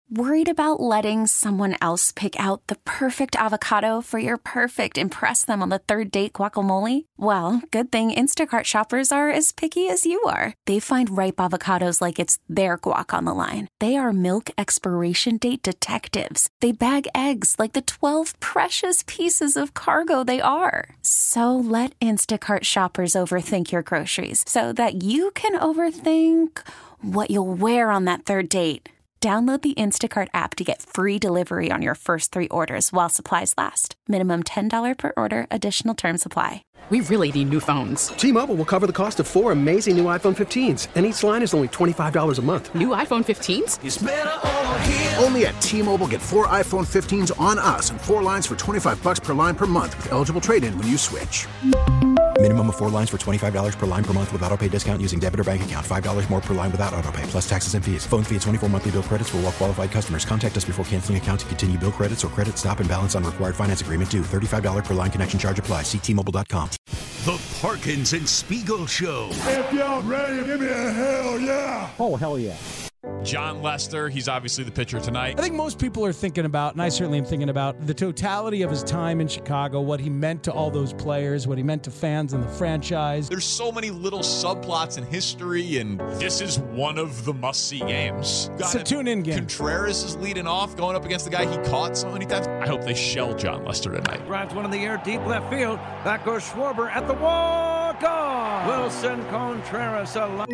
Worried about letting someone else pick out the perfect avocado for your perfect impress them on the third date guacamole? Well, good thing Instacart shoppers are as picky as you are. They find ripe avocados like it's their guac on the line. They are milk expiration date detectives. They bag eggs like the 12 precious pieces of cargo they are. So let Instacart shoppers overthink your groceries so that you can overthink what you'll wear on that third date. Download the Instacart app to get free delivery on your first 3 orders while supplies last. Minimum $10 per order. Additional terms apply. We really need new phones. T-Mobile will cover the cost of 4 amazing new iPhone 15s, and each line is only $25 a month. New iPhone 15s? It's better over here. Only at T-Mobile, get 4 iPhone 15s on us and 4 lines for $25 per line per month with eligible trade-in when you switch. Minimum of 4 lines for $25 per line per month with autopay discount using debit or bank account. $5 more per line without autopay, plus taxes and fees. Phone fee at 24 monthly bill credits for well-qualified customers. Contact us before canceling account to continue bill credits or credit stop and balance on required finance agreement due. $35 per line connection charge applies. See T-Mobile.com. The Parkins and Spiegel Show. If y'all ready, give me a hell yeah. Oh, hell yeah. John Lester, he's obviously the pitcher tonight. I think most people are thinking about, and I certainly am thinking about, the totality of his time in Chicago, what he meant to all those players, what he meant to fans and the franchise. There's so many little subplots in history, and this is one of the must-see games. It's a tune-in game. Contreras is leading off, going up against the guy he caught so many times. I hope they shell John Lester tonight. Drives one in the air, deep left field. Back goes Schwarber at the walk-off. Wilson Contreras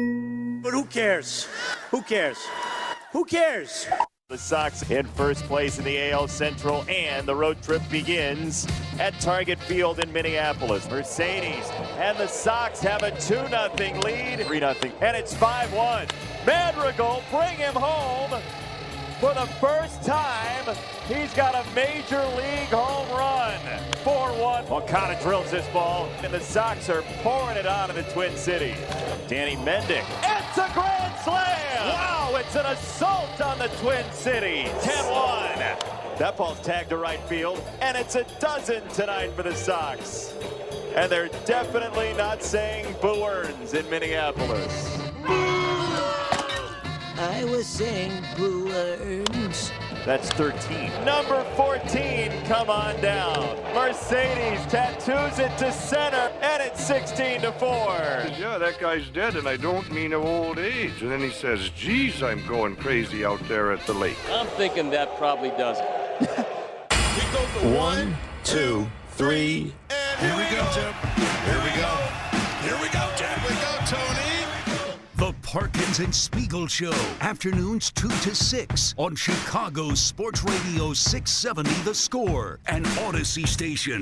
But who cares? Who cares? Who cares? The Sox in first place in the AL Central, and the road trip begins at Target Field in Minneapolis. Mercedes and the Sox have a 2-0 lead, 3-0, and it's 5-1. Madrigal, bring him home. For the first time, he's got a major league home run. 4-1. Okada drills this ball, and the Sox are pouring it on in the Twin Cities. Danny Mendick. It's a grand slam! Wow, it's an assault on the Twin Cities. 10-1. That ball's tagged to right field, and it's a dozen tonight for the Sox. And they're definitely not saying Boo Earns in Minneapolis. I was saying Boo Earns. That's 13. Number 14, come on down. Mercedes tattoos it to center, and it's 16-4. Yeah, that guy's dead, and I don't mean of old age. And then he says, geez, I'm going crazy out there at the lake. I'm thinking that probably does it. We go for 1, 2, 3, and here we go. Here we go. Here we go, Jeff. Here we go, Tony. The Parkins and Spiegel Show, afternoons 2 to 6 on Chicago's Sports Radio 670 The Score and Odyssey Station.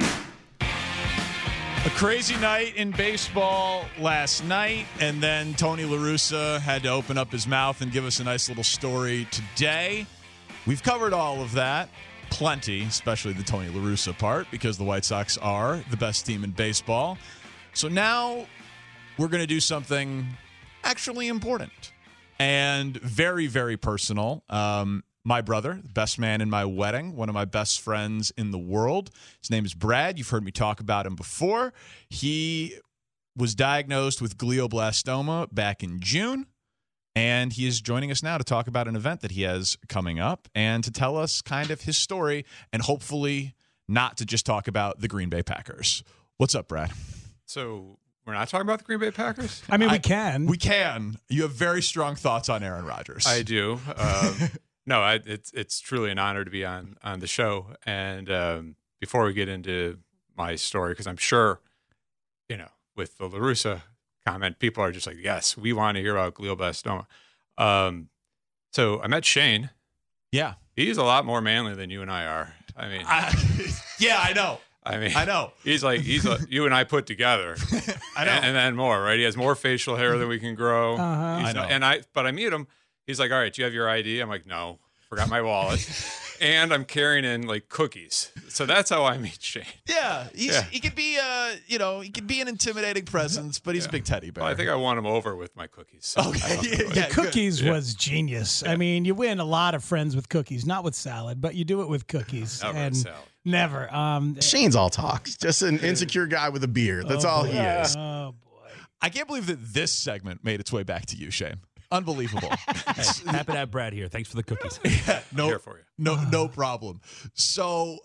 A crazy night in baseball last night, and then Tony La Russa had to open up his mouth and give us a nice little story today. We've covered all of that, plenty, especially the Tony La Russa part, because the White Sox are the best team in baseball. So now we're going to do something actually important and very, very personal. My brother, the best man in my wedding, one of my best friends in the world. His name is Brad. You've heard me talk about him before. He was diagnosed with glioblastoma back in June, and he is joining us now to talk about an event that he has coming up and to tell us kind of his story and hopefully not to just talk about the Green Bay Packers. What's up, Brad? So we're not talking about the Green Bay Packers? I mean, we can. We can. You have very strong thoughts on Aaron Rodgers. I do. No, it's truly an honor to be on the show. And before we get into my story, because I'm sure, with the La Russa comment, people are just like, yes, we want to hear about glioblastoma. So I met Shane. Yeah. He's a lot more manly than you and I are. I mean, yeah, I know. I know. He's you and I put together. I know. And then more, right? He has more facial hair than we can grow. I know. But I meet him. He's like, all right, do you have your ID? I'm like, no, forgot my wallet. And I'm carrying in like cookies. So that's how I meet Shane. Yeah. He could be, he could be an intimidating presence, but he's a big teddy bear. Well, I think I won him over with my cookies. So okay. The cookies was genius. Yeah. I mean, you win a lot of friends with cookies, not with salad, but you do it with cookies. Never with salad. Never. Shane's all talk. Just an insecure guy with a beard. That's all he is. Oh, boy. I can't believe that this segment made its way back to you, Shane. Unbelievable. Hey, happy to have Brad here. Thanks for the cookies. No, here for you. No problem. So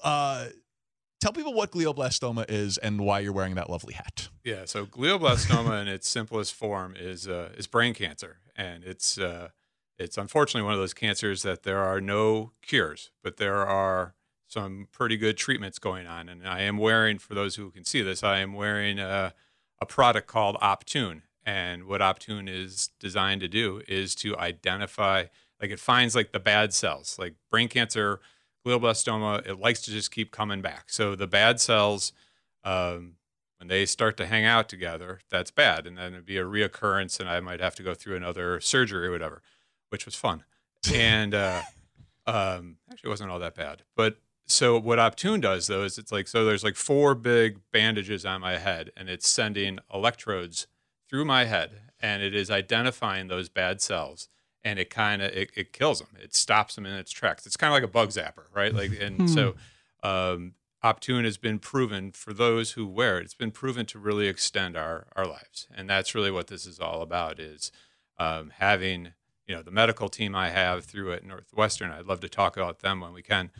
tell people what glioblastoma is and why you're wearing that lovely hat. Yeah, so glioblastoma in its simplest form is brain cancer, and it's unfortunately one of those cancers that there are no cures, but there are some pretty good treatments going on. And I am wearing, for those who can see this, I am wearing a product called Optune. And what Optune is designed to do is to identify, like it finds like the bad cells, like brain cancer, glioblastoma, it likes to just keep coming back. So the bad cells, when they start to hang out together, that's bad. And then it'd be a reoccurrence and I might have to go through another surgery or whatever, which was fun. And actually it wasn't all that bad. But so what Optune does though, is it's like, so there's like 4 big bandages on my head and it's sending electrodes through my head and it is identifying those bad cells. And it kind of it kills them. It stops them in its tracks. It's kind of like a bug zapper, right? Like, and so Optune has been proven for those who wear it. It's been proven to really extend our lives, and that's really what this is all about. Is having the medical team I have through at Northwestern. I'd love to talk about them when we can.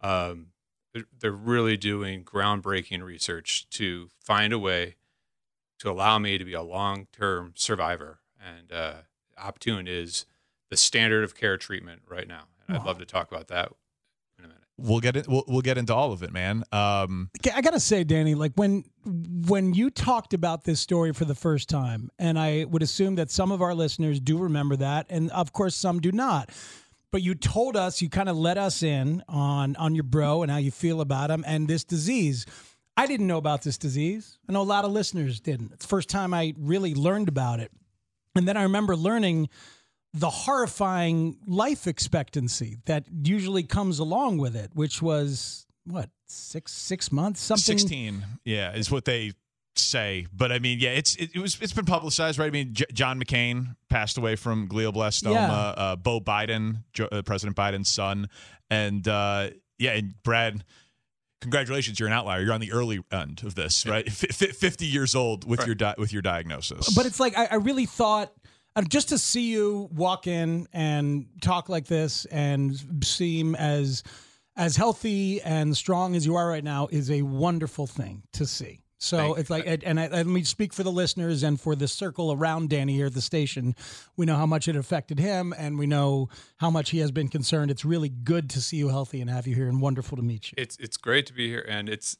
They're really doing groundbreaking research to find a way to allow me to be a long-term survivor, and Optune is the standard of care treatment right now. And I'd love to talk about that in a minute. We'll get into all of it, man. I got to say, Danny, like when you talked about this story for the first time, and I would assume that some of our listeners do remember that, and of course some do not, but you told us, you kind of let us in on your bro and how you feel about him and this disease. I didn't know about this disease. I know a lot of listeners didn't. It's the first time I really learned about it. And then I remember learning the horrifying life expectancy that usually comes along with it, which was what, six months, something. 16, yeah, is what they say. But I mean, yeah, it's been publicized, right? I mean, John McCain passed away from glioblastoma. Yeah. Beau Biden, President Biden's son, and and Brad. Congratulations, you're an outlier. You're on the early end of this, right? 50 years old with your diagnosis. But it's like I really thought. Just to see you walk in and talk like this and seem as healthy and strong as you are right now is a wonderful thing to see. So it's like, and let me speak for the listeners and for the circle around Danny here at the station. We know how much it affected him, and we know how much he has been concerned. It's really good to see you healthy and have you here, and wonderful to meet you. It's great to be here, and it's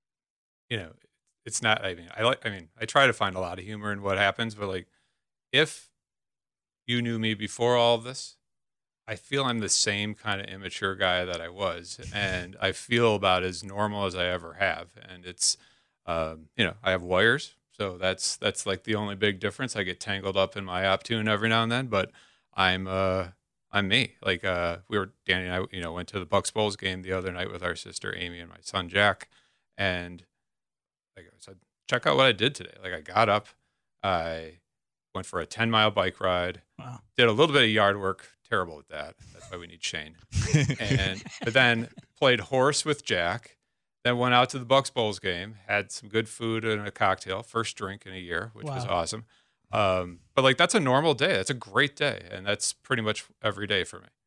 not. I try to find a lot of humor in what happens, but like if you knew me before all of this, I feel I'm the same kind of immature guy that I was, and I feel about as normal as I ever have. And it's, I have wires, so that's like the only big difference. I get tangled up in my Optune every now and then, but I'm me. Like Danny and I, went to the Bucks Bulls game the other night with our sister Amy and my son Jack, and like I said, check out what I did today. Like I got up, I went for a 10-mile bike ride. Wow. Did a little bit of yard work. Terrible at that. That's why we need Shane. But then played horse with Jack. Then went out to the Bucks Bulls game. Had some good food and a cocktail. First drink in a year, which was awesome. But like that's a normal day. That's a great day, and that's pretty much every day for me.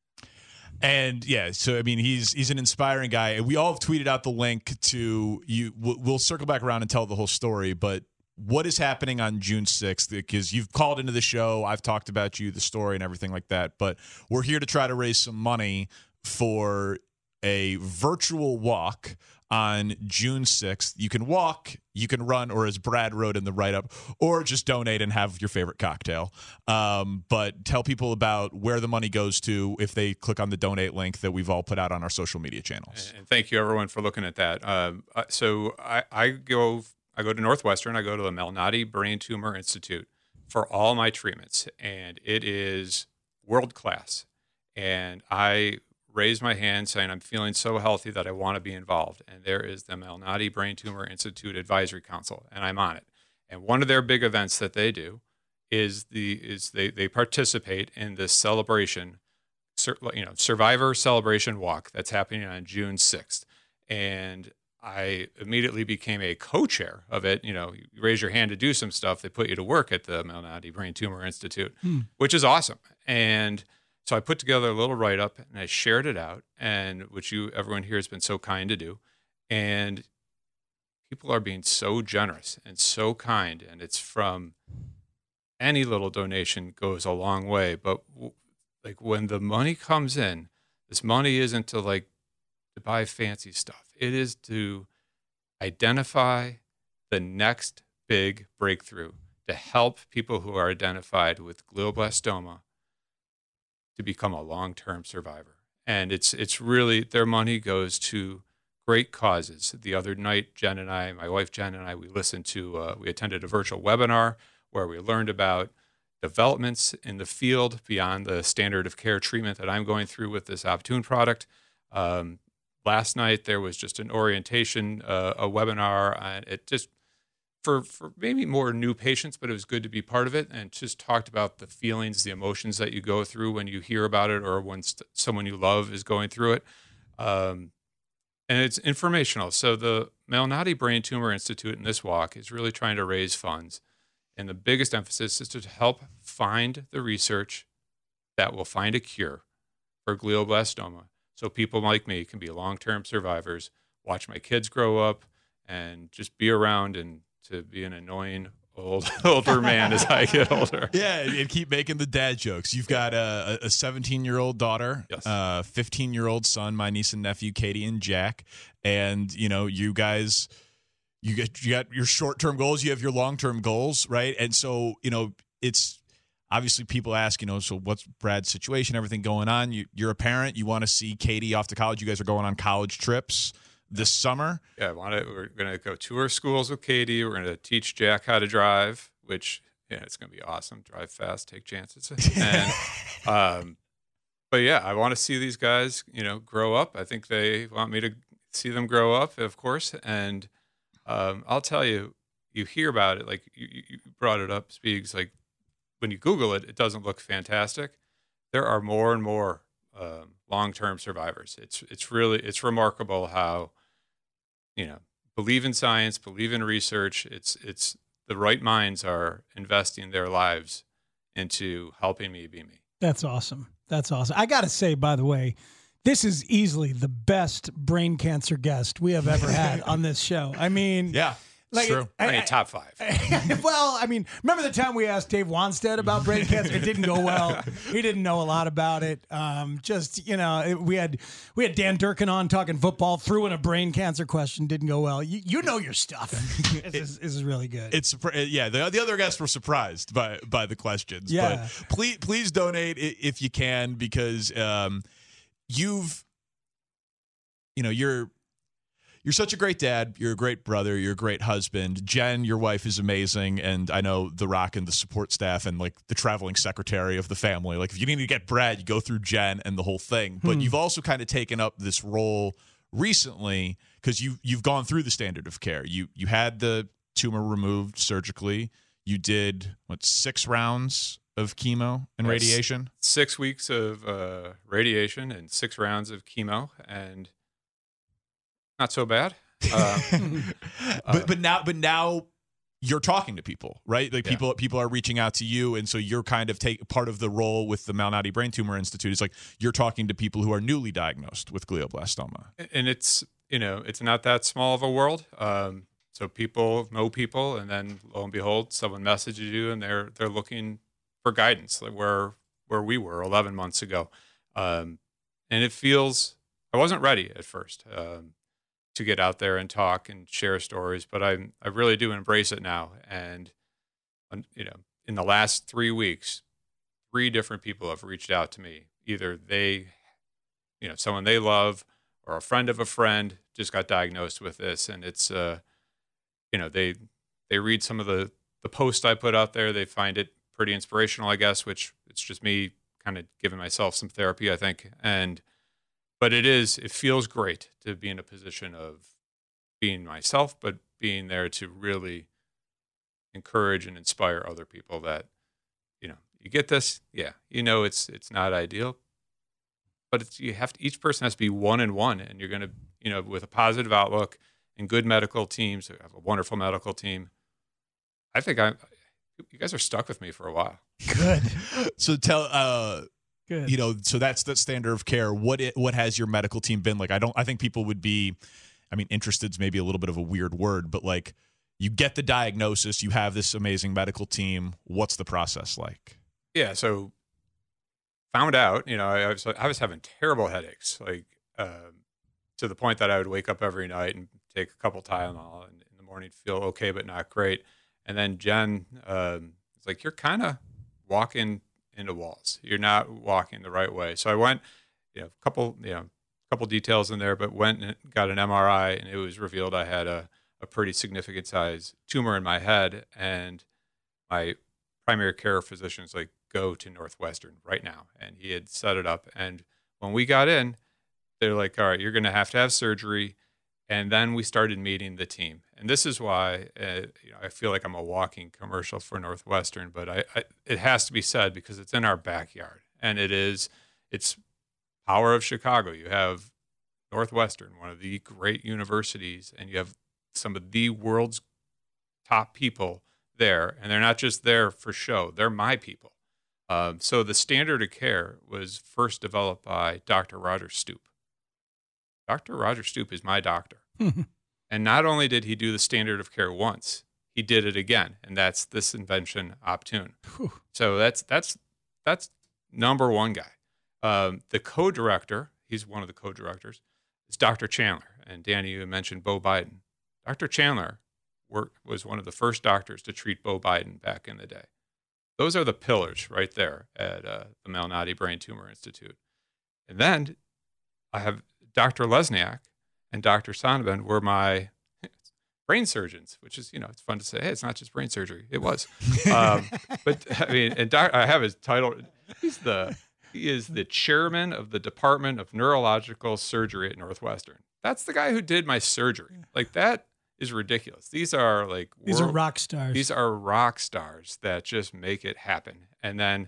And yeah, so I mean, he's an inspiring guy. We all have tweeted out the link to you. We'll circle back around and tell the whole story, but. What is happening on June 6th? Because you've called into the show. I've talked about you, the story, and everything like that. But we're here to try to raise some money for a virtual walk on June 6th. You can walk, you can run, or as Brad wrote in the write-up, or just donate and have your favorite cocktail. But tell people about where the money goes to if they click on the donate link that we've all put out on our social media channels. And thank you, everyone, for looking at that. So I go to Northwestern. I go to the Malnati Brain Tumor Institute for all my treatments, and it is world class. And I raised my hand saying, I'm feeling so healthy that I want to be involved. And there is the Malnati Brain Tumor Institute Advisory Council, and I'm on it. And one of their big events that they do is they participate in this celebration, Survivor Celebration Walk that's happening on June 6th. And I immediately became a co-chair of it. You raise your hand to do some stuff. They put you to work at the Malnati Brain Tumor Institute, which is awesome. And so I put together a little write-up and I shared it out, and which everyone here has been so kind to do. And people are being so generous and so kind, and it's from any little donation goes a long way. But like when the money comes in, this money isn't to buy fancy stuff. It is to identify the next big breakthrough to help people who are identified with glioblastoma to become a long-term survivor. And it's really, their money goes to great causes. The other night, Jen and I, my wife Jen and I, we attended a virtual webinar where we learned about developments in the field beyond the standard of care treatment that I'm going through with this Optune product. Last night, there was just an orientation, a webinar, and it just, for maybe more new patients, but it was good to be part of it, and just talked about the feelings, the emotions that you go through when you hear about it or when someone you love is going through it. And it's informational. So the Malnati Brain Tumor Institute in this walk is really trying to raise funds. And the biggest emphasis is to help find the research that will find a cure for glioblastoma. So people like me can be long-term survivors, watch my kids grow up, and just be around and to be an annoying older man as I get older. Yeah, and keep making the dad jokes. You've got a 17-year-old daughter, yes. 15-year-old son, my niece and nephew, Katie and Jack, and you guys, you got your short-term goals, you have your long-term goals, right? And so it's. Obviously, people ask, so what's Brad's situation, everything going on? You're a parent. You want to see Katie off to college. You guys are going on college trips this summer. Yeah, we're going to go tour schools with Katie. We're going to teach Jack how to drive, which, it's going to be awesome. Drive fast, take chances. And, but, yeah, I want to see these guys, grow up. I think they want me to see them grow up, of course. And I'll tell you, you hear about it. Like, you brought it up, Speegs, like, when you Google it, it doesn't look fantastic. There are more and more long-term survivors. It's remarkable how, believe in science, believe in research. It's the right minds are investing their lives into helping me be me. That's awesome. That's awesome. I got to say, by the way, this is easily the best brain cancer guest we have ever had on this show. I mean, yeah. Like, true. Top 5. Well, I mean, remember the time we asked Dave Wanstead about brain cancer? It didn't go well. He didn't know a lot about it. We had Dan Durkin on talking football, threw in a brain cancer question, didn't go well. You know your stuff. This is really good. The other guests were surprised by the questions. Yeah. But please donate if you can, because you're such a great dad. You're a great brother. You're a great husband. Jen, your wife, is amazing. And I know The Rock and the support staff and like the traveling secretary of the family. Like if you need to get Brad, you go through Jen and the whole thing. But you've also kind of taken up this role recently because you've gone through the standard of care. You had the tumor removed surgically. You did 6 rounds of chemo and radiation? 6 weeks of radiation and 6 rounds of chemo, and not so bad. But now you're talking to people, right? Like people are reaching out to you, and so you're kind of part of the role with the Malnati Brain Tumor Institute. It's like you're talking to people who are newly diagnosed with glioblastoma, and it's not that small of a world. So people know people, and then lo and behold, someone messages you, and they're looking for guidance, like where we were 11 months ago, and it feels I wasn't ready at first. To get out there and talk and share stories, but I really do embrace it now. And in the last 3 weeks, 3 different people have reached out to me. Either they, someone they love, or a friend of a friend just got diagnosed with this, and it's they read some of the posts I put out there. They find it pretty inspirational, I guess. Which it's just me kind of giving myself some therapy, I think, But it feels great to be in a position of being myself, but being there to really encourage and inspire other people that, you get this. Yeah. It's not ideal, but each person has to be one and one, and you're going to, with a positive outlook and good medical teams. I have a wonderful medical team. I think people you guys are stuck with me for a while. Good. So Good. you know, so that's the standard of care. What has your medical team been like? I think people would be, I mean, interested's maybe a little bit of a weird word, but like you get the diagnosis, you have this amazing medical team. What's the process like? Yeah. So found out, you know, I was having terrible headaches, like to the point that I would wake up every night and take a couple Tylenol and in the morning feel okay, but not great. And then Jen was like, you're kind of walking into walls. You're not walking the right way. So I went, a couple details in there, but went and got an MRI, and it was revealed I had a pretty significant size tumor in my head. And my primary care physician's like, go to Northwestern right now. And he had set it up. And when we got in, they're like, all right, you're going to have surgery. And then we started meeting the team. And this is why I feel like I'm a walking commercial for Northwestern, but it has to be said because it's in our backyard. And it's power of Chicago. You have Northwestern, one of the great universities, and you have some of the world's top people there. And they're not just there for show. They're my people. So the standard of care was first developed by Dr. Roger Stoop. Dr. Roger Stoop is my doctor. And not only did he do the standard of care once, he did it again. And that's this invention, Optune. So that's number one guy. The co-director, he's one of the co-directors, is Dr. Chandler. And Danny, you mentioned Bo Biden. Dr. Chandler was one of the first doctors to treat Bo Biden back in the day. Those are the pillars right there at the Malnati Brain Tumor Institute. And then I have Dr. Lesniak and Dr. Sonnabend were my brain surgeons, which is, it's fun to say, hey, it's not just brain surgery. It was. But I mean, and I have his title. He is the chairman of the Department of Neurological Surgery at Northwestern. That's the guy who did my surgery. Like, that is ridiculous. These are these are rock stars. These are rock stars that just make it happen. And then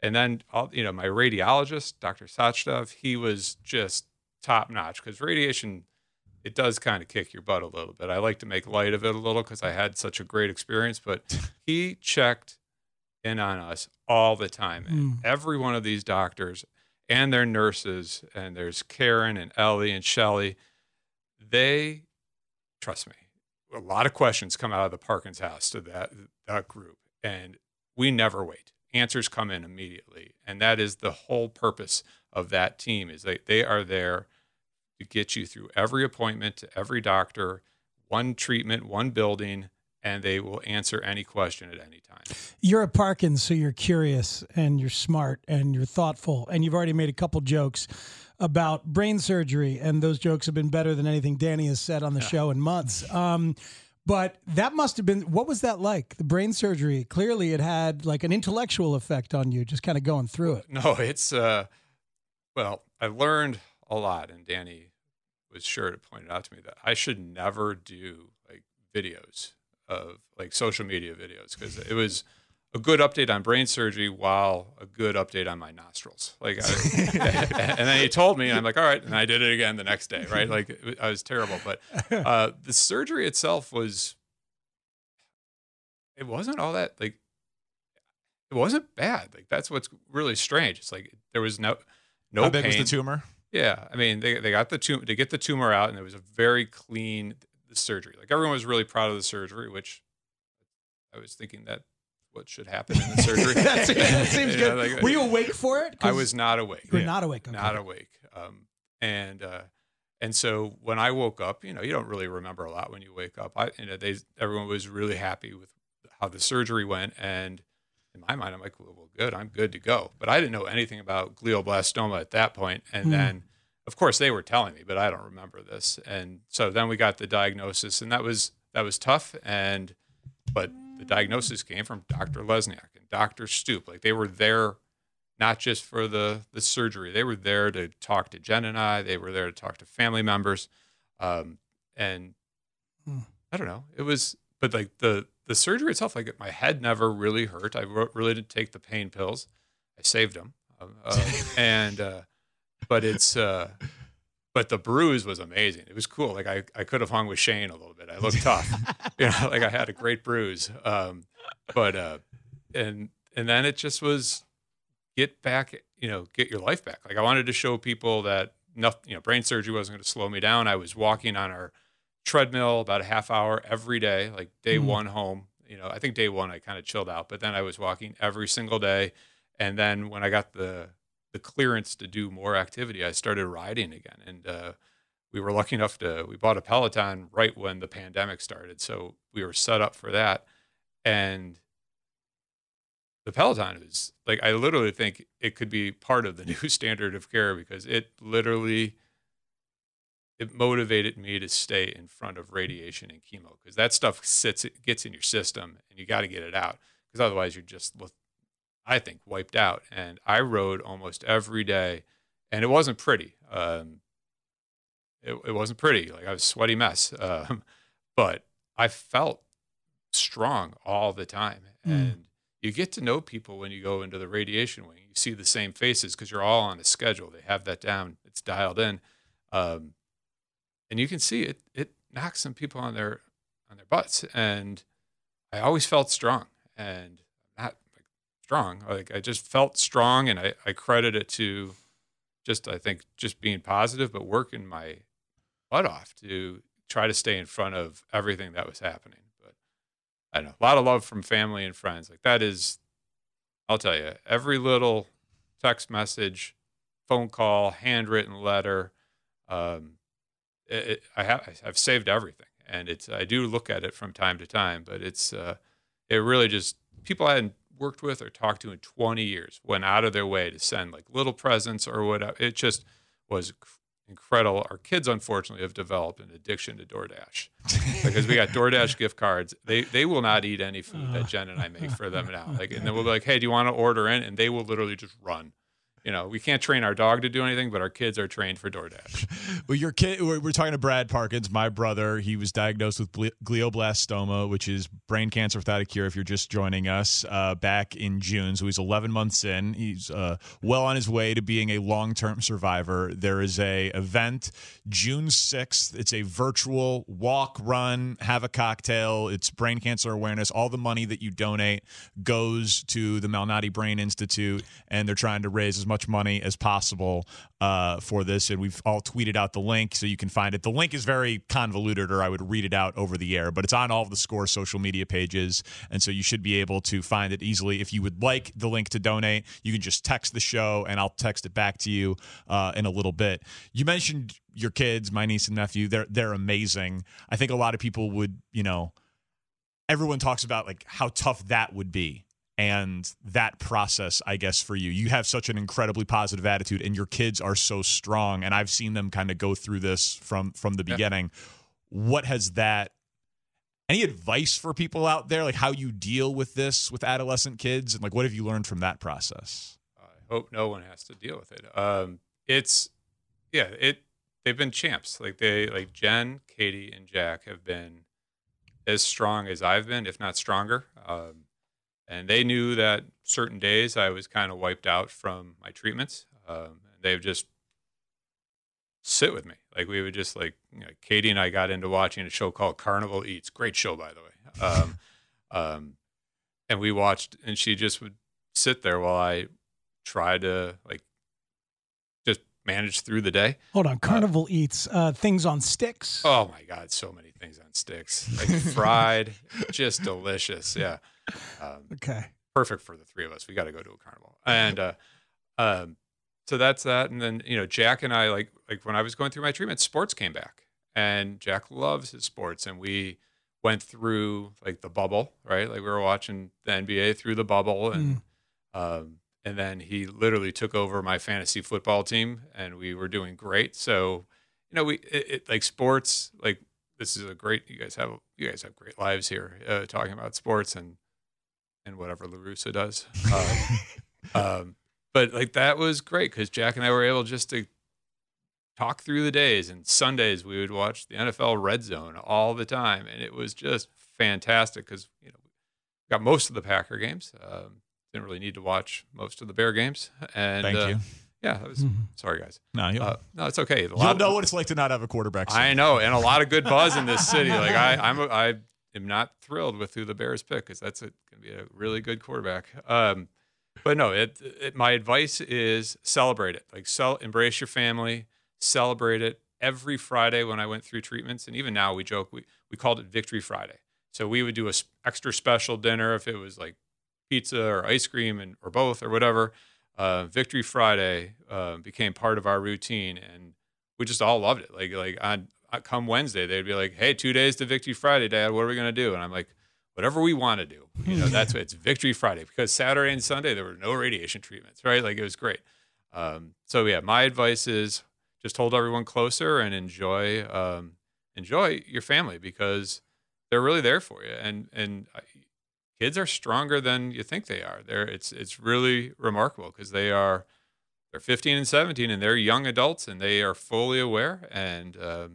my radiologist, Dr. Sachdov, he was just top notch because radiation, it does kind of kick your butt a little bit. I like to make light of it a little because I had such a great experience, but he checked in on us all the time. And every one of these doctors and their nurses, and there's Karen and Ellie and Shelly, they trust me. A lot of questions come out of the Parkins house to that group, and we never wait. Answers come in immediately, and that is the whole purpose of that team. Is they are there to get you through every appointment, to every doctor, one treatment, one building, and they will answer any question at any time. You're a Parkins, so you're curious and you're smart and you're thoughtful, and you've already made a couple jokes about brain surgery, and those jokes have been better than anything Danny has said on the show in months. But that must have been, what was that like? The brain surgery, clearly it had like an intellectual effect on you, just kind of going through it. No, it's, well, I learned a lot, and Danny was sure to point it out to me that I should never do like videos of like social media videos, because it was a good update on brain surgery while a good update on my nostrils. Like, and then he told me, and I'm like, all right. And I did it again the next day, right? Like, I was terrible. But the surgery itself it wasn't all that, like, it wasn't bad. Like, that's what's really strange. It's like, there was no pain. How big was the tumor? Yeah. I mean, they got the tumor, to get the tumor out, and it was a very clean surgery. Like, everyone was really proud of the surgery, which I was thinking that what should happen in the surgery. That seems good. Like, were you awake for it? I was not awake. You were not awake. Okay. Not awake. And so when I woke up, you don't really remember a lot when you wake up. Everyone was really happy with how the surgery went, and in my mind, I'm like, well, good. I'm good to go. But I didn't know anything about glioblastoma at that point. And then, of course, they were telling me, but I don't remember this. And so then we got the diagnosis, and that was tough. But the diagnosis came from Dr. Lesniak and Dr. Stoop. Like, they were there not just for the surgery. They were there to talk to Jen and I. They were there to talk to family members. And I don't know. It was, but like the surgery itself, like, my head never really hurt. I really didn't take the pain pills. I saved them. But the bruise was amazing. It was cool. Like, I could have hung with Shane a little bit. I looked tough. Like, I had a great bruise. But and then it just was get your life back. Like I wanted to show people that nothing, brain surgery wasn't going to slow me down. I was walking on our treadmill about a half hour every day, like day one home. I think day one I kind of chilled out, but then I was walking every single day. And then when I got the clearance to do more activity, I started riding again. And we were lucky enough we bought a Peloton right when the pandemic started. So we were set up for that. And the Peloton is like, I literally think it could be part of the new standard of care because it motivated me to stay in front of radiation and chemo because that stuff gets in your system and you got to get it out because otherwise you're just, I think, wiped out. And I rode almost every day and it wasn't pretty. It wasn't pretty. Like I was a sweaty mess. But I felt strong all the time. And you get to know people when you go into the radiation wing. You see the same faces because you're all on a schedule. They have that down. It's dialed in. And you can see it knocks some people on their butts. And I always felt strong and not like strong. Like I just felt strong and I credit it to I think being positive, but working my butt off to try to stay in front of everything that was happening. But I don't know, a lot of love from family and friends. Like that is, I'll tell you, every little text message, phone call, handwritten letter, I've saved everything, and I do look at it from time to time, but it really just people I hadn't worked with or talked to in 20 years went out of their way to send like little presents or whatever. It just was incredible. Our kids, unfortunately, have developed an addiction to DoorDash because we got DoorDash gift cards. They will not eat any food that Jen and I make for them now. Like, and then we'll be like, hey, do you want to order in? And they will literally just run. We can't train our dog to do anything, but our kids are trained for DoorDash. Well, your kid, we're talking to Brad Parkins, my brother. He was diagnosed with glioblastoma, which is brain cancer without a cure if you're just joining us, back in June. So he's 11 months in. He's well on his way to being a long-term survivor. There is a event June 6th. It's a virtual walk, run, have a cocktail. It's brain cancer awareness. All the money that you donate goes to the Malnati Brain Institute, and they're trying to raise as much money as possible for this, and we've all tweeted out the link so you can find it. The link is very convoluted, or I would read it out over the air, but it's on all of the SCORE social media pages, and so you should be able to find it easily. If you would like the link to donate, you can just text the show, and I'll text it back to you in a little bit. You mentioned your kids, my niece and nephew. They're amazing. I think a lot of people would, everyone talks about like how tough that would be. And that process, I guess, for you. You have such an incredibly positive attitude, and your kids are so strong. And I've seen them kind of go through this from the beginning. What has that? Any advice for people out there, like how you deal with this with adolescent kids, and like what have you learned from that process? I hope no one has to deal with it. They've been champs. Like Jen, Katie, and Jack have been as strong as I've been, if not stronger. And they knew that certain days I was kind of wiped out from my treatments. They would just sit with me. Like we would just Katie and I got into watching a show called Carnival Eats. Great show, by the way. And we watched, and she just would sit there while I tried to just manage through the day. Hold on. Carnival Eats, things on sticks. Oh my God. So many things on sticks, like fried, just delicious. Yeah. Okay. Perfect for the three of us. We got to go to a carnival. And so that's that. And then, Jack and I, like when I was going through my treatment, sports came back. And Jack loves his sports. And we went through the bubble, right? Like we were watching the NBA through the bubble. And then he literally took over my fantasy football team, and we were doing great. So, sports, this is a great, you guys have great lives here, talking about sports and whatever LaRussa does. But that was great because Jack and I were able just to talk through the days, and Sundays we would watch the NFL Red Zone all the time. And it was just fantastic because, we got most of the Packer games. Didn't really need to watch most of the Bear games. And thank you. Yeah, that was, sorry guys. No, no, it's okay. You'll know what it's like to not have a quarterback. I know, and a lot of good buzz in this city. I am not thrilled with who the Bears pick because that's going to be a really good quarterback. But no, my advice is celebrate it. Like embrace your family, celebrate it. Every Friday when I went through treatments, and even now we joke, we called it Victory Friday. So we would do a extra special dinner if it was like pizza or ice cream or both or whatever. Victory Friday became part of our routine, and we just all loved it. Like on come Wednesday, they'd be like, "Hey, 2 days to Victory Friday, Dad. What are we gonna do?" And I'm like, "Whatever we want to do." That's it's Victory Friday because Saturday and Sunday there were no radiation treatments, right? Like it was great. So yeah, my advice is just hold everyone closer and enjoy your family because they're really there for you. And kids are stronger than you think they are. It's really remarkable because they're 15 and 17 and they're young adults and they are fully aware. And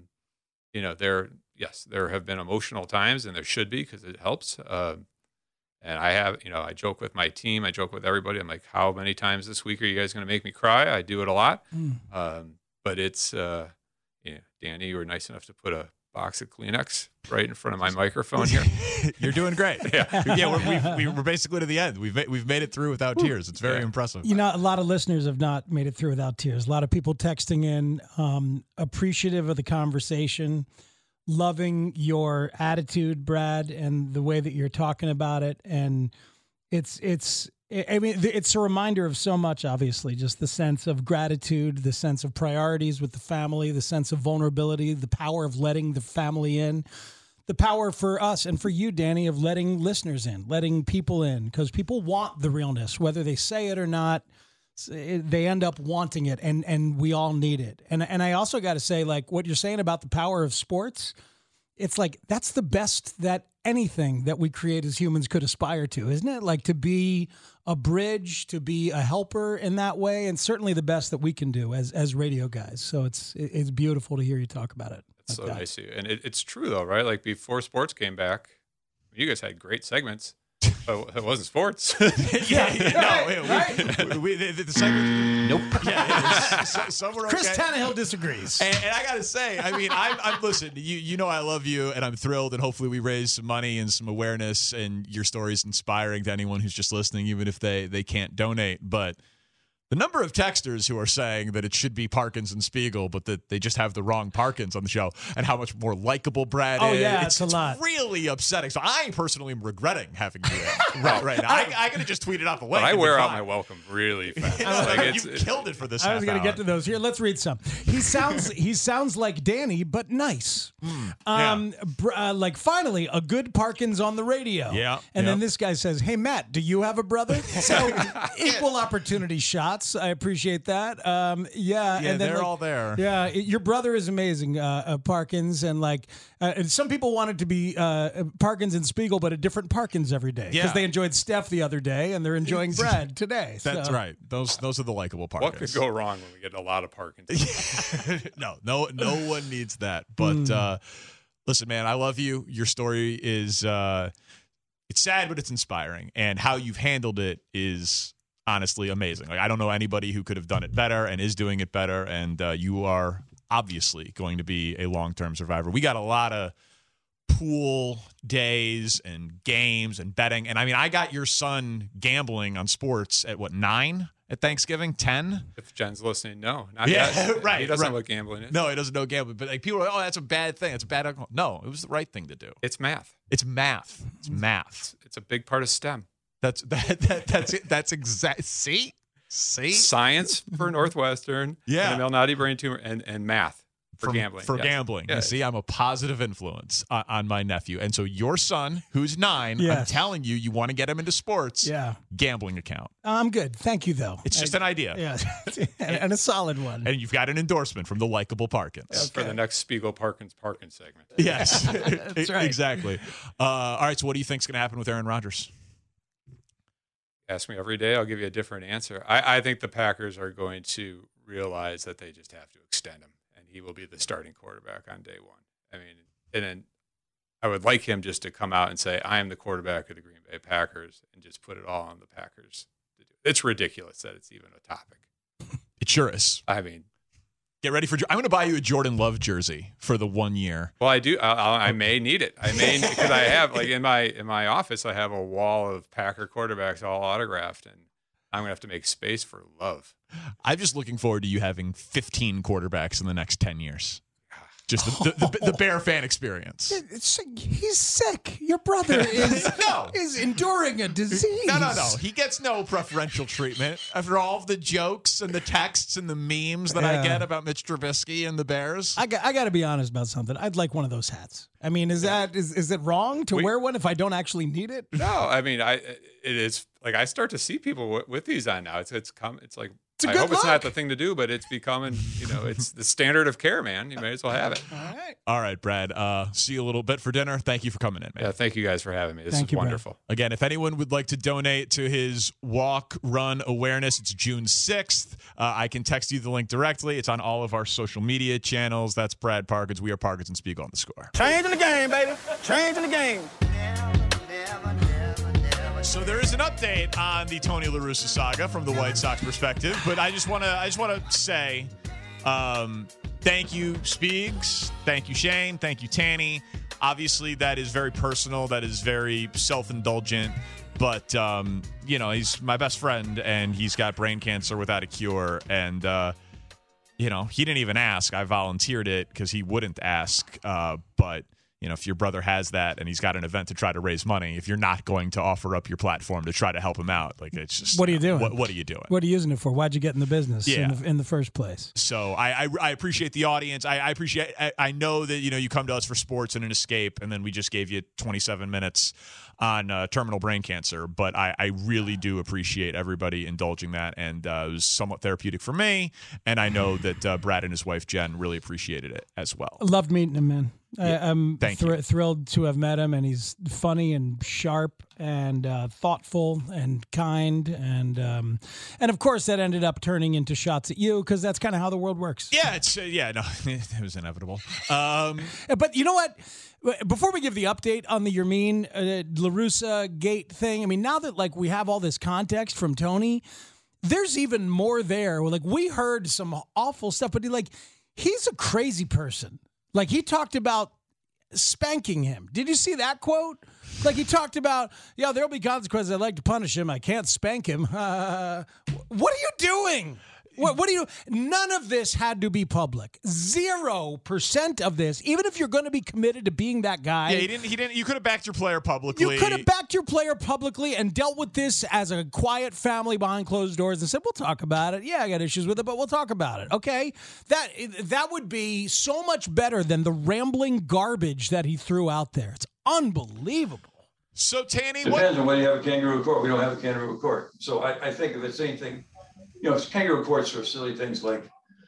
there have been emotional times and there should be because it helps. And I joke with my team. I joke with everybody. I'm like, how many times this week are you guys going to make me cry? I do it a lot. But it's, Danny, you were nice enough to put a box of Kleenex right in front of my microphone here. You're doing great. Yeah, we're basically to the end. We've made it through without tears. It's very impressive. A lot of listeners have not made it through without tears. A lot of people texting in, appreciative of the conversation, loving your attitude, Brad, and the way that you're talking about it. And it's a reminder of so much, obviously, just the sense of gratitude, the sense of priorities with the family, the sense of vulnerability, the power of letting the family in, the power for us and for you, Danny, of letting listeners in, letting people in, because people want the realness, whether they say it or not. They end up wanting it, and we all need it. And I also got to say, like, what you're saying about the power of sports, it's like that's the best that anything that we create as humans could aspire to, isn't it? Like to be a bridge, to be a helper in that way, and certainly the best that we can do as radio guys. So it's beautiful to hear you talk about it. It's so nice of you. And it's true, though, right? Like before sports came back, you guys had great segments. It wasn't sports. The segment. Nope. Yeah, some were okay. Chris Tannehill disagrees. And I got to say, I mean, I'm listen, you know I love you, and I'm thrilled, and hopefully we raise some money and some awareness, and your story is inspiring to anyone who's just listening, even if they can't donate. But the number of texters who are saying that it should be Parkins and Spiegel, but that they just have the wrong Parkins on the show, and how much more likable Brad is. Oh, yeah, it's a lot. Really upsetting. So I personally am regretting having you right now. I could have just tweeted out the link. But I wear out my welcome really fast. You killed it for this. I was going to get to those here. Let's read some. He sounds like Danny, but nice. Like finally a good Parkins on the radio. Yeah. And then this guy says, "Hey Matt, do you have a brother?" So equal opportunity shots. I appreciate that. And then they're all there. Yeah, your brother is amazing, Parkins, and some people wanted to be Parkins and Spiegel, but a different Parkins every day because they enjoyed Steph the other day and they're enjoying Brad today. That's right. Those are the likable Parkins. What could go wrong when we get a lot of Parkins? No one needs that. But listen, man, I love you. Your story is it's sad, but it's inspiring, and how you've handled it is honestly amazing. Like I don't know anybody who could have done it better and is doing it better, and you are obviously going to be a long-term survivor. We got a lot of pool days and games and betting, and I mean I got your son gambling on sports at 9 at Thanksgiving, 10. If Jen's listening, no, not yet. Right. He doesn't know what gambling is. No, he doesn't know gambling. But like people are like, oh, that's a bad thing. It's a bad alcohol. No, it was the right thing to do. It's math. It's math. It's a big part of STEM. That's exact. See, science for Northwestern. Yeah, and a Malnati brain tumor and math for gambling. Gambling. Yeah. You see, I'm a positive influence on my nephew, and so your son, who's 9, I'm telling you, you want to get him into sports. Yeah, gambling account. I'm good, thank you though. It's just an idea. Yeah, and a solid one. And you've got an endorsement from the likable Parkins for the next Spiegel Parkins segment. Yes, that's right. Exactly. All right. So, what do you think is going to happen with Aaron Rodgers? Ask me every day, I'll give you a different answer. I think the Packers are going to realize that they just have to extend him, and he will be the starting quarterback on day one. I mean, and then I would like him just to come out and say, I am the quarterback of the Green Bay Packers, and just put it all on the Packers to do. It's ridiculous that it's even a topic. It sure is. I mean, Get ready for. I'm going to buy you a Jordan Love jersey for the 1 year. Well, I do. I may need it. I may, because I have, like, in my office, I have a wall of Packer quarterbacks all autographed, and I'm going to have to make space for Love. I'm just looking forward to you having 15 quarterbacks in the next 10 years. Just the Bear fan experience. He's sick. Your brother is enduring a disease. No. He gets no preferential treatment after all of the jokes and the texts and the memes that I get about Mitch Trubisky and the Bears. I got to be honest about something. I'd like one of those hats. I mean, is it wrong to wear one if I don't actually need it? No, I mean, it is like I start to see people with these on now. It's like. I hope it's not the thing to do, but it's becoming, it's the standard of care, man. You may as well have it. All right, Brad. See you a little bit for dinner. Thank you for coming in, man. Yeah, thank you guys for having me. This is wonderful. Brad. Again, if anyone would like to donate to his walk run awareness, it's June 6th. I can text you the link directly. It's on all of our social media channels. That's Brad Parkins. We are Parkins and Spiegel on The Score. Changing the game, baby. Changing the game. So there is an update on the Tony La Russa saga from the White Sox perspective, but I just want to say thank you, Spiegs. Thank you, Shane. Thank you, Tanny. Obviously, that is very personal. That is very self-indulgent. But, he's my best friend, and he's got brain cancer without a cure. And, he didn't even ask. I volunteered it because he wouldn't ask. But if your brother has that and he's got an event to try to raise money, if you're not going to offer up your platform to try to help him out, like, it's just, what are you doing? What are you doing? What are you using it for? Why'd you get in the business in the first place? So I appreciate the audience. I know that, you come to us for sports and an escape, and then we just gave you 27 minutes on terminal brain cancer. But I really do appreciate everybody indulging that, and it was somewhat therapeutic for me. And I know that Brad and his wife, Jen, really appreciated it as well. Loved meeting him, man. Yeah. I'm thrilled to have met him, and he's funny and sharp and thoughtful and kind, and of course that ended up turning into shots at you because that's kind of how the world works. Yeah, it was inevitable. But you know what? Before we give the update on the Yermin La Russa gate thing, I mean, now that we have all this context from Tony, there's even more there. We heard some awful stuff, but he's a crazy person. He talked about spanking him. Did you see that quote? He talked about, there'll be consequences. I'd like to punish him. I can't spank him. What are you doing? What do you? None of this had to be public. 0% of this, even if you're going to be committed to being that guy. Yeah, he didn't. You could have backed your player publicly. You could have backed your player publicly and dealt with this as a quiet family behind closed doors and said, "We'll talk about it. Yeah, I got issues with it, but we'll talk about it." Okay, that would be so much better than the rambling garbage that he threw out there. It's unbelievable. So Tanny, depends on whether you have a kangaroo court. We don't have a kangaroo court, so I think if it's anything. Kangaroo courts are silly things like,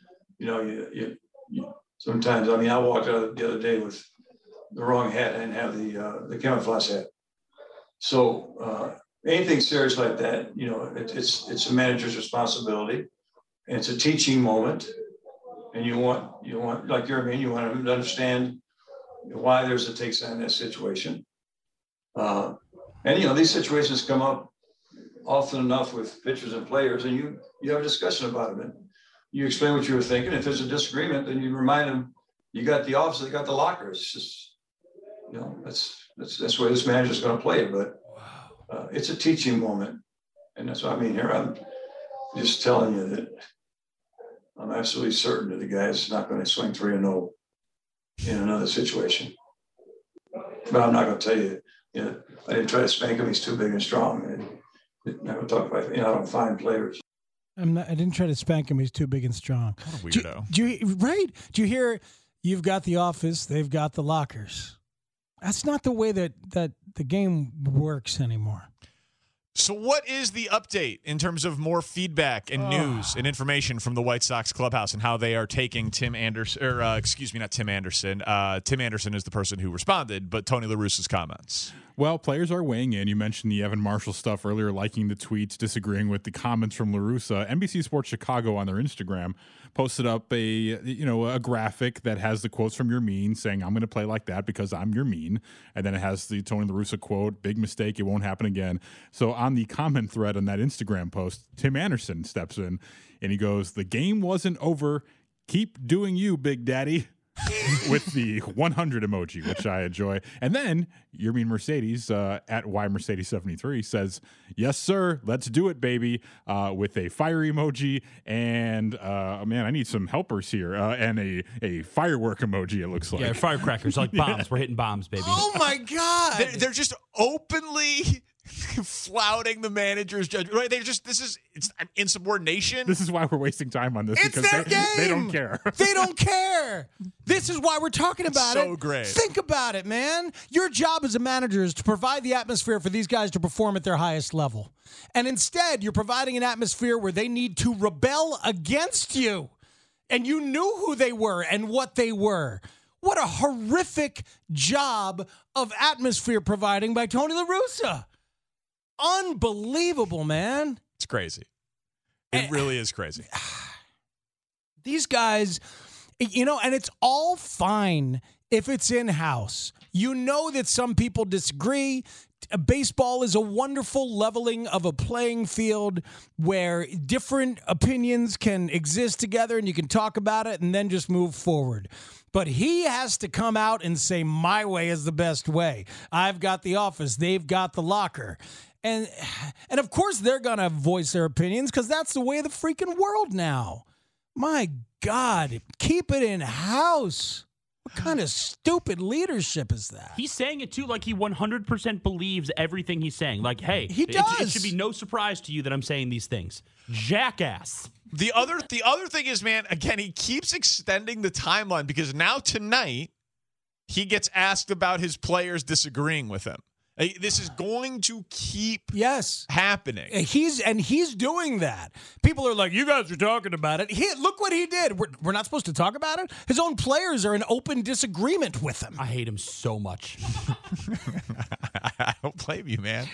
you sometimes, I walked out the other day with the wrong hat. I didn't have the camouflage hat. So anything serious like that, it's a manager's responsibility, and it's a teaching moment. And you want like Yermin, you want them to understand why there's a take on that situation. And these situations come up often enough with pitchers and players, and you have a discussion about them, and you explain what you were thinking. If there's a disagreement, then you remind them you got the office, you got the locker. It's just, that's where this manager's going to play it. But it's a teaching moment, and that's what I mean here. I'm just telling you that I'm absolutely certain that the guy's not going to swing 3-0 in another situation. But I'm not going to tell you. I didn't try to spank him. He's too big and strong. I'm not going to talk about. I don't find players. I didn't try to spank him. He's too big and strong. What a weirdo. Do you hear? You've got the office. They've got the lockers. That's not the way that the game works anymore. So what is the update in terms of more feedback and news and information from the White Sox clubhouse and how they are taking Tim Anderson, not Tim Anderson. Tim Anderson is the person who responded, but Tony La Russa's comments. Well, players are weighing in. You mentioned the Evan Marshall stuff earlier, liking the tweets, disagreeing with the comments from La Russa. NBC Sports Chicago on their Instagram posted up a graphic that has the quotes from Yermin saying, "I'm going to play like that because I'm Yermin," and then it has the Tony La Russa quote, "Big mistake, it won't happen again." So on the comment thread on that Instagram post, Tim Anderson steps in and he goes, "The game wasn't over keep doing you, Big Daddy. With the 100 emoji, which I enjoy. And then Yermin Mercedes at YMercedes73 says, yes, sir, let's do it, baby, with a fire emoji. And, man, I need some helpers here. And a firework emoji, it looks like. Yeah, firecrackers, like bombs. Yeah. We're hitting bombs, baby. Oh, my God. They're just openly flouting the manager's judgment. Right? It's insubordination. This is why we're wasting time on this. It's because their game. They don't care. They don't care. This is why we're talking about it. So great. Think about it, man. Your job as a manager is to provide the atmosphere for these guys to perform at their highest level. And instead, you're providing an atmosphere where they need to rebel against you. And you knew who they were and what they were. What a horrific job of atmosphere providing by Tony La Russa. Unbelievable, man. It's crazy. It really is crazy. These guys, and it's all fine if it's in-house. You know that some people disagree. Baseball is a wonderful leveling of a playing field where different opinions can exist together and you can talk about it and then just move forward. But he has to come out and say, my way is the best way. I've got the office. They've got the locker. And of course, they're going to voice their opinions because that's the way of the freaking world now. My God, keep it in-house. What kind of stupid leadership is that? He's saying it, too, like he 100% believes everything he's saying. Like, hey, he does. It should be no surprise to you that I'm saying these things. Jackass. The other thing is, man, again, he keeps extending the timeline because now tonight he gets asked about his players disagreeing with him. This is going to keep happening. He's doing that. People are like, you guys are talking about it. Look what he did. We're not supposed to talk about it? His own players are in open disagreement with him. I hate him so much. I don't blame you, man.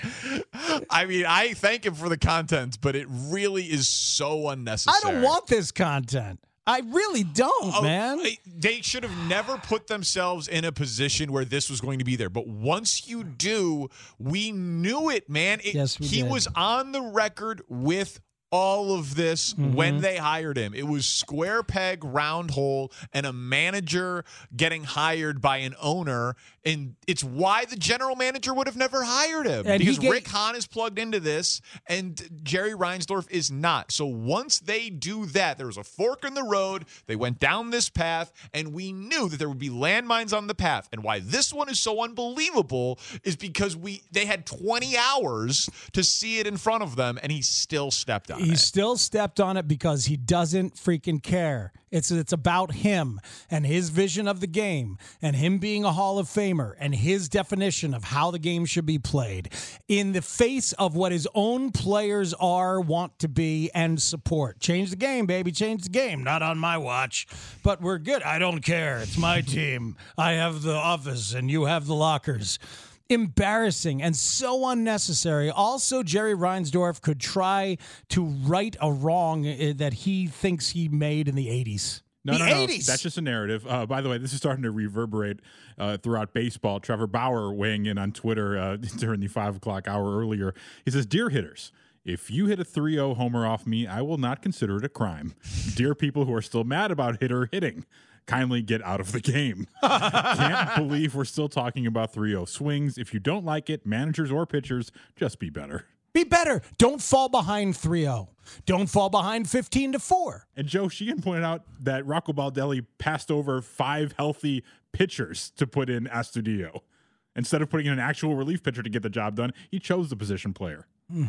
I mean, I thank him for the content, but it really is so unnecessary. I don't want this content. I really don't, man. They should have never put themselves in a position where this was going to be there. But once you do, we knew it, man. Yes, we did. He was on the record with all of this when they hired him. It was square peg, round hole, and a manager getting hired by an owner. And it's why the general manager would have never hired him. And because Rick Hahn is plugged into this, and Jerry Reinsdorf is not. So once they do that, there was a fork in the road. They went down this path, and we knew that there would be landmines on the path. And why this one is so unbelievable is because they had 20 hours to see it in front of them, and he still stepped on it. He still stepped on it because he doesn't freaking care. It's about him and his vision of the game and him being a Hall of Famer and his definition of how the game should be played in the face of what his own players want to be and support. Change the game, baby. Change the game. Not on my watch, but we're good. I don't care. It's my team. I have the office and you have the lockers. Embarrassing and so unnecessary. Also, Jerry Reinsdorf could try to right a wrong that he thinks he made in the 80s. No, that's just a narrative. By the way, this is starting to reverberate throughout baseball. Trevor Bauer weighing in on Twitter during the 5 o'clock hour earlier. He says, "Dear hitters, if you hit a 3-0 homer off me, I will not consider it a crime. Dear people who are still mad about hitter hitting, kindly get out of the game. Can't believe we're still talking about 3-0 swings. If you don't like it, managers or pitchers, just be better." Be better. Don't fall behind 3-0. Don't fall behind 15-4. And Joe Sheehan pointed out that Rocco Baldelli passed over 5 healthy pitchers to put in Astudillo. Instead of putting in an actual relief pitcher to get the job done, he chose the position player.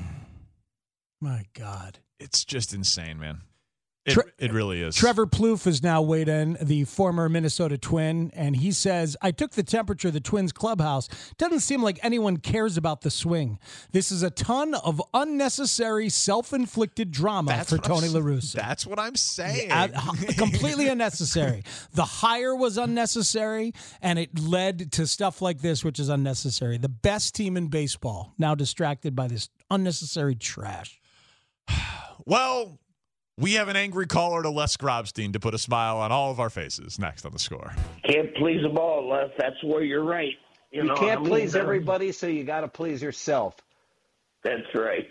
My God. It's just insane, man. It really is. Trevor Plouffe has now weighed in, the former Minnesota Twin, and he says, "I took the temperature of the Twins clubhouse. Doesn't seem like anyone cares about the swing. This is a ton of unnecessary self-inflicted drama for Tony La Russa." That's what I'm saying. Completely unnecessary. The hire was unnecessary, and it led to stuff like this, which is unnecessary. The best team in baseball now distracted by this unnecessary trash. Well, we have an angry caller to Les Grobstein to put a smile on all of our faces next on The Score. Can't please them all, Les. That's where you're right. You can't please everybody, so you got to please yourself. That's right.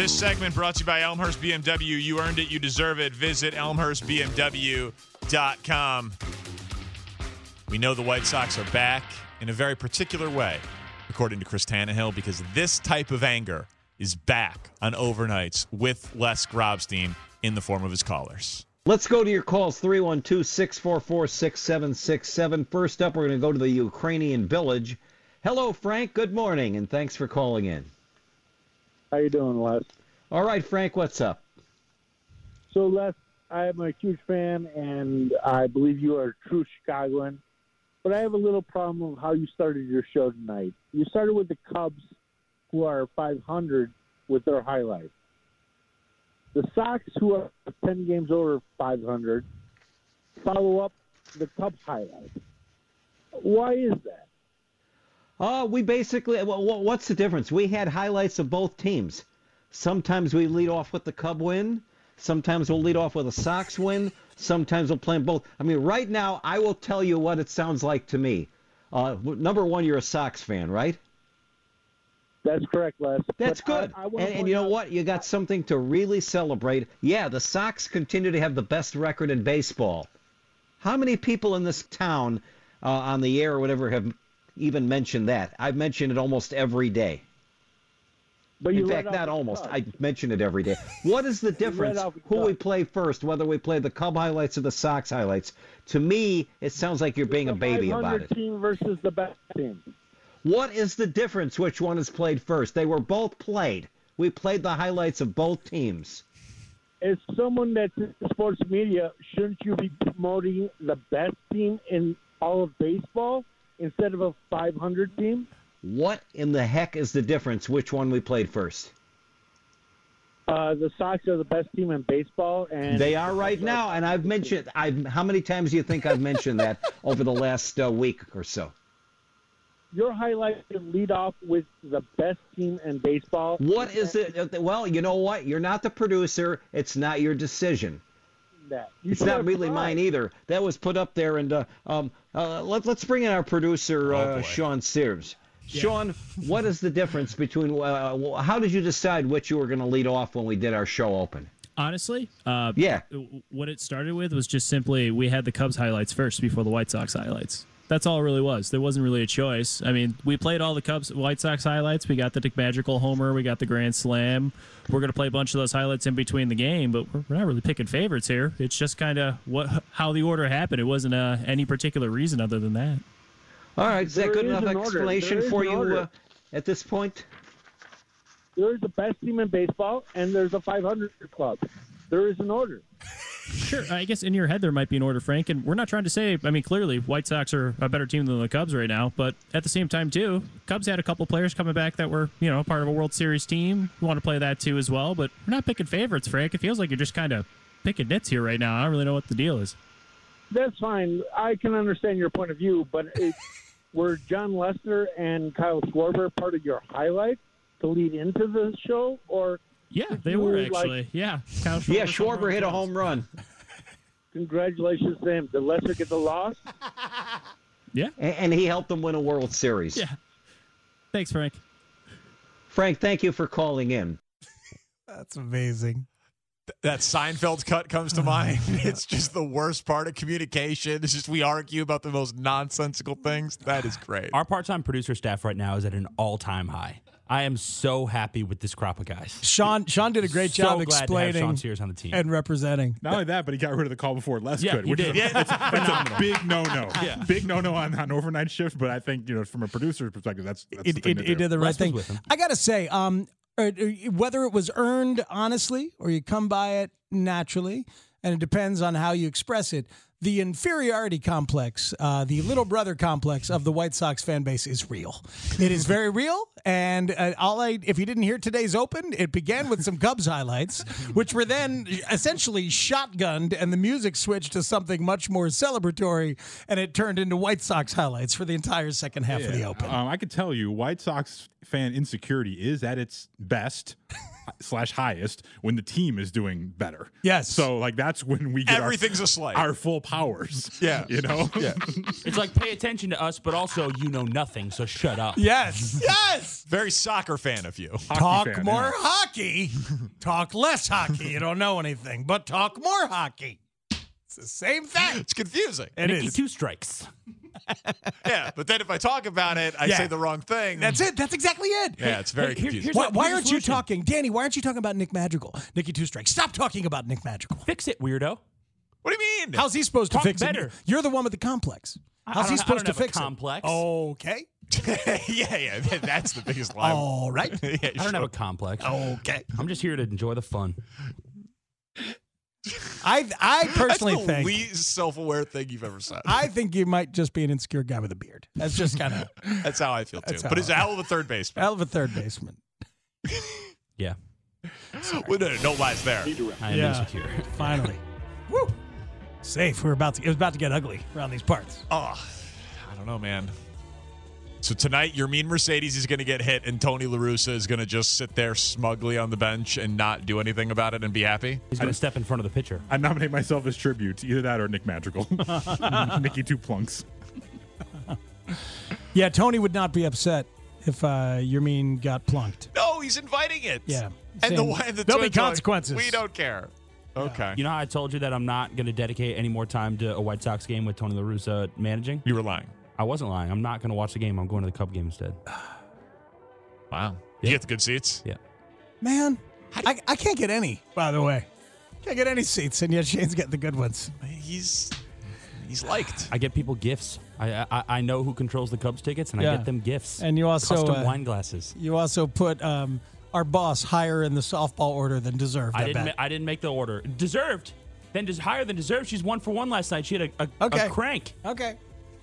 This segment brought to you by Elmhurst BMW. You earned it. You deserve it. Visit elmhurstbmw.com. We know the White Sox are back in a very particular way, according to Chris Tannehill, because this type of anger is back on overnights with Les Grobstein in the form of his callers. Let's go to your calls, 312-644-6767. First up, we're going to go to the Ukrainian village. Hello, Frank. Good morning, and thanks for calling in. How you doing, Les? All right, Frank, what's up? So, Les, I'm a huge fan, and I believe you are a true Chicagoan. But I have a little problem with how you started your show tonight. You started with the Cubs, who are 500, with their highlights. The Sox, who are 10 games over 500, follow up the Cubs highlights. Why is that? We basically, what's the difference? We had highlights of both teams. Sometimes we lead off with the Cub win. Sometimes we'll lead off with a Sox win. Sometimes we'll play them both. I mean, right now, I will tell you what it sounds like to me. Number one, you're a Sox fan, right? That's correct, Les. That's good. And you know what? You got something to really celebrate. Yeah, the Sox continue to have the best record in baseball. How many people in this town on the air or whatever have even mentioned that? I've mentioned it almost every day. But in fact, not almost. I mention it every day. What is the difference who we play first, whether we play the Cub highlights or the Sox highlights? To me, it sounds like you're being a baby about it. The team versus the best team. What is the difference which one is played first? They were both played. We played the highlights of both teams. As someone that's in sports media, shouldn't you be promoting the best team in all of baseball instead of a 500 team? What in the heck is the difference which one we played first? The Sox are the best team in baseball, and they are right now. And I've mentioned. How many times do you think I've mentioned that over the last week or so? Your highlight should lead off with the best team in baseball. What is it? Well, you know what? You're not the producer. It's not your decision. It's not really mine either. That was put up there, and let's bring in our producer, Sean Sears. Yeah. Sean, what is the difference between? How did you decide which you were going to lead off when we did our show open? Honestly, yeah. What it started with was just simply we had the Cubs highlights first before the White Sox highlights. That's all it really was. There wasn't really a choice. I mean, we played all the Cubs, White Sox highlights. We got the magical homer. We got the grand slam. We're going to play a bunch of those highlights in between the game, but we're not really picking favorites here. It's just kind of how the order happened. It wasn't any particular reason other than that. All right. Is that good enough explanation for you at this point? There's the best team in baseball, and there's a 500 club. There is an order. Sure, I guess in your head there might be an order, Frank, and we're not trying to say, I mean, clearly White Sox are a better team than the Cubs right now, but at the same time, too, Cubs had a couple players coming back that were, part of a World Series team. We want to play that, too, as well, but we're not picking favorites, Frank. It feels like you're just kind of picking nits here right now. I don't really know what the deal is. That's fine. I can understand your point of view, but were John Lester and Kyle Schwarber part of your highlight to lead into the show, or... Yeah, they were actually. Yeah, Schwarber hit a home run. Congratulations to him. Did Lester get the loss? Yeah. And he helped them win a World Series. Yeah. Thanks, Frank. Frank, thank you for calling in. That's amazing. That Seinfeld cut comes to mind. It's just the worst part of communication. It's just we argue about the most nonsensical things. That is great. Our part-time producer staff right now is at an all-time high. I am so happy with this crop of guys. Sean did a great job explaining Sean Sears on the team and representing. Not only that, but he got rid of the call before Les could. Which did. It's a big no-no. Yeah. Big no-no on overnight shifts, but I think, from a producer's perspective, that's the thing to do. He did the right thing. I got to say, whether it was earned honestly or you come by it naturally, and it depends on how you express it, the inferiority complex, the little brother complex of the White Sox fan base is real. It is very real. And if you didn't hear today's Open, it began with some Cubs highlights, which were then essentially shotgunned, and the music switched to something much more celebratory, and it turned into White Sox highlights for the entire second half of the Open. I could tell you, White Sox fan insecurity is at its best /highest when the team is doing better. Yes. So that's when we get everything's a slight. Our full powers. Yeah. You know? Yeah. It's like pay attention to us, but also you know nothing, so shut up. Yes. Yes. Very soccer fan of you. Talk more hockey. Talk less hockey. You don't know anything, but talk more hockey. It's the same thing. It's confusing. It Nicky is. 2 strikes. Yeah, but then if I talk about it, I say the wrong thing. That's it. That's exactly it. Yeah, it's very confusing. Why aren't you talking, Danny? Why aren't you talking about Nick Madrigal? Nicky 2 Strikes. Stop talking about Nick Madrigal. Fix it, weirdo. What do you mean? How's he supposed to Talk fix better. it? You're the one with the complex. How's he supposed to fix complex. it? Okay. yeah, that's the biggest lie. All right. Yeah, I don't have a complex. Okay. I'm just here to enjoy the fun. I personally That's the think least self-aware thing you've ever said. I think you might just be an insecure guy with a beard. That's just kind of That's how I feel too. That's how But he's a I- hell of a third baseman. hell of a third baseman. Yeah. Well, no lies there. I am insecure. Finally. Woo. Safe. It was about to get ugly around these parts. Oh, I don't know, man. So tonight, your mean Mercedes is going to get hit, and Tony La Russa is going to just sit there smugly on the bench and not do anything about it and be happy. He's going to step in front of the pitcher. I nominate myself as tribute. Either that or Nick Madrigal. Nicky 2 Plunks. Yeah, Tony would not be upset if your mean got plunked. No, he's inviting it. Yeah. And Saying, the there'll be Twins are like, consequences. we don't care. Okay. You know how I told you that I'm not going to dedicate any more time to a White Sox game with Tony La Russa managing? You were lying. I wasn't lying. I'm not going to watch the game. I'm going to the Cub game instead. Wow. You get the good seats? Yeah. Man, I can't get any, by the way. Can't get any seats, and yet Shane's getting the good ones. He's liked. I get people gifts. I know who controls the Cubs tickets, and I get them gifts. And you also custom wine glasses. You also put our boss higher in the softball order than deserved. I didn't make the order. Deserved. Then higher than deserved. She's 1 for 1 last night. She had a crank. Okay.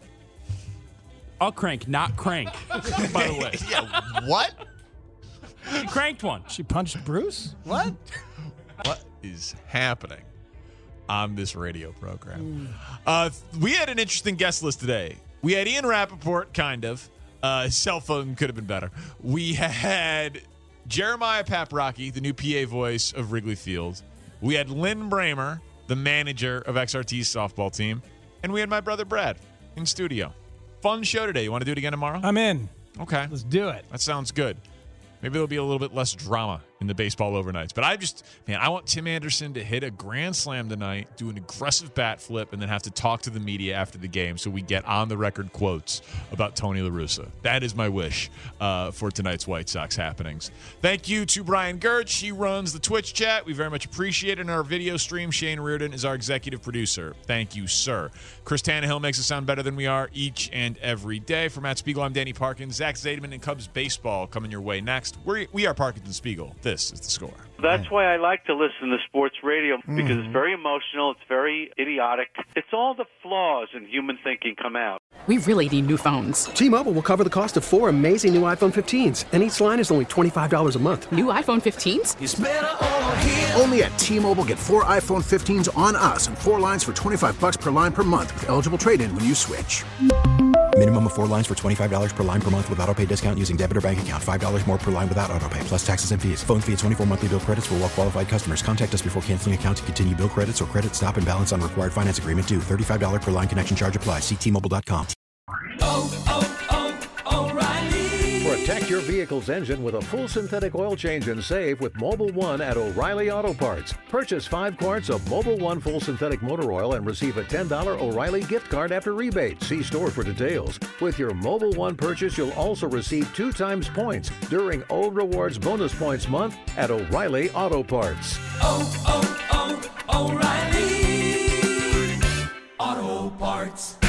A crank, not crank. By the way. Yeah. What? She cranked one. She punched Bruce? What? What is happening on this radio program? We had an interesting guest list today. We had Ian Rappaport, kind of. His cell phone could have been better. We had Jeremiah Paprocki, the new PA voice of Wrigley Field. We had Lynn Bramer, the manager of XRT's softball team. And we had my brother Brad in studio. Fun show today. You want to do it again tomorrow? I'm in. Okay. Let's do it. That sounds good. Maybe there'll be a little bit less drama in the baseball overnights. But I want Tim Anderson to hit a grand slam tonight, do an aggressive bat flip, and then have to talk to the media after the game so we get on-the-record quotes about Tony La Russa. That is my wish for tonight's White Sox happenings. Thank you to Brian Gertz. He runs the Twitch chat. We very much appreciate it. In our video stream, Shane Reardon is our executive producer. Thank you, sir. Chris Tannehill makes us sound better than we are each and every day. For Matt Spiegel, I'm Danny Parkins. Zach Zaidman and Cubs baseball coming your way next. We are Parkins and Spiegel. This is The Score. That's why I like to listen to sports radio, because it's very emotional, it's very idiotic. It's all the flaws in human thinking come out. We really need new phones. T-Mobile will cover the cost of 4 amazing new iPhone 15s, and each line is only $25 a month. New iPhone 15s? It's better over here. Only at T-Mobile, get 4 iPhone 15s on us and 4 lines for $25 per line per month with eligible trade-in when you switch. Minimum of 4 lines for $25 per line per month with auto pay discount using debit or bank account. $5 more per line without auto pay, plus taxes and fees. Phone fee at 24 monthly bill credits for well-qualified customers. Contact us before canceling account to continue bill credits or credit stop and balance on required finance agreement due. $35 per line connection charge applies. See T-Mobile.com. O'Reilly. Protect your vehicle's engine with a full synthetic oil change and save with Mobile One at O'Reilly Auto Parts. Purchase 5 quarts of Mobile One full synthetic motor oil and receive a $10 O'Reilly gift card after rebate. See store for details. With your Mobile One purchase, you'll also receive 2 times points during O Rewards Bonus Points Month at O'Reilly Auto Parts. O'Reilly Auto Parts.